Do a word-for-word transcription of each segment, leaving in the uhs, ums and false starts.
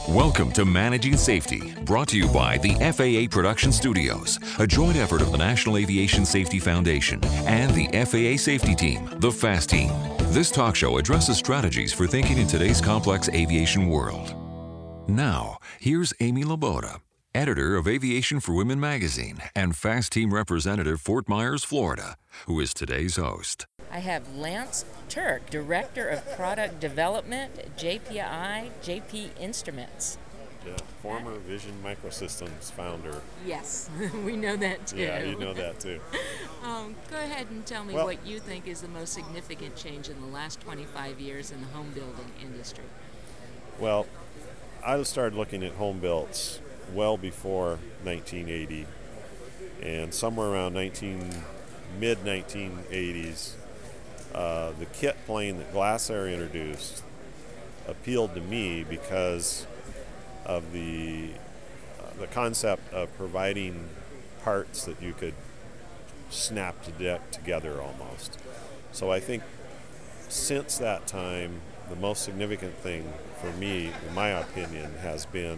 Welcome to Managing Safety, brought to you by the F A A Production Studios, a joint effort of the National Aviation Safety Foundation and the F A A Safety Team, the FAST Team. This talk show addresses strategies for thinking in today's complex aviation world. Now, here's Amy Laboda, editor of Aviation for Women magazine and FAST Team representative, Fort Myers, Florida, who is today's host. I have Lance Turk, Director of Product Development, J P I, J P Instruments. Yeah, former Vision Microsystems founder. Yes, we know that too. Yeah, you know that too. um, go ahead and tell me well, what you think is the most significant change in the last twenty-five years in the home building industry. Well, I started looking at home builds well before nineteen eighty, and somewhere around nineteen mid nineteen eighties, uh, the kit plane that Glasair introduced appealed to me because of the uh, the concept of providing parts that you could snap to de- together almost. So I think since that time, the most significant thing for me, in my opinion, has been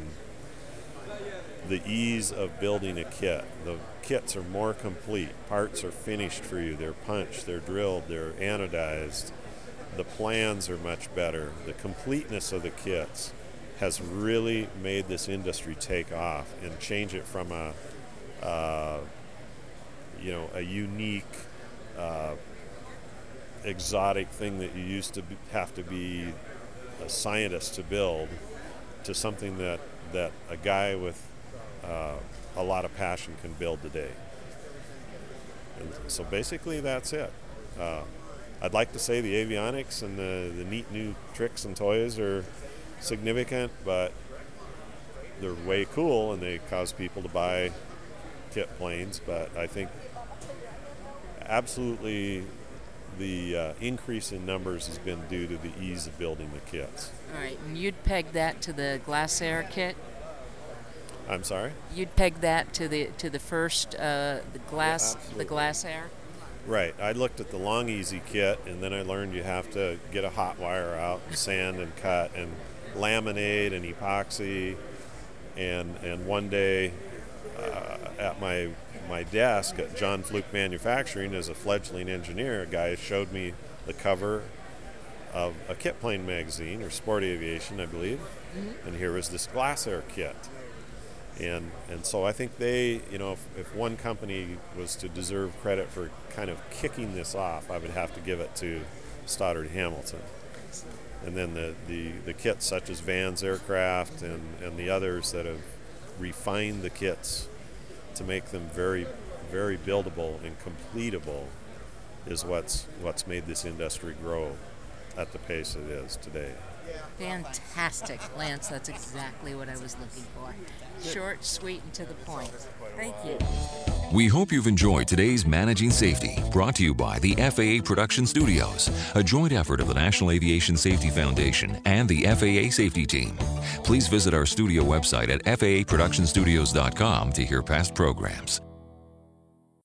the ease of building a kit. The kits are more complete. Parts are finished for you. They're punched, they're drilled, they're anodized. The plans are much better. The completeness of the kits has really made this industry take off and change it from a, uh, you know, a unique, uh, exotic thing that you used to be, have to be a scientist to build, to something that, that a guy with uh, a lot of passion can build today. And so basically that's it. Uh, I'd like to say the avionics and the, the neat new tricks and toys are significant, but they're way cool and they cause people to buy kit planes. But I think absolutely the uh, increase in numbers has been due to the ease of building the kits. All right, and you'd peg that to the Glasair kit? I'm sorry? You'd peg that to the to the first uh, the glass Yeah, the Glasair? Right. I looked at the Long Easy kit, and then I learned you have to get a hot wire out and sand and cut and laminate and epoxy. And and one day uh, at my my desk at John Fluke Manufacturing as a fledgling engineer, a guy showed me the cover of a kit plane magazine, or Sport Aviation, I believe. Mm-hmm. And here was this Glasair kit. And and so I think they, you know, if, if one company was to deserve credit for kind of kicking this off, I would have to give it to Stoddard Hamilton. And then the, the, the kits such as Vans Aircraft and, and the others that have refined the kits to make them very, very buildable and completable is what's what's made this industry grow at the pace it is today. Fantastic, Lance. That's exactly what I was looking for. Short, sweet, and to the point. Thank you. We hope you've enjoyed today's Managing Safety, brought to you by the F A A Production Studios, a joint effort of the National Aviation Safety Foundation and the F A A Safety Team. Please visit our studio website at F A A production studios dot com to hear past programs.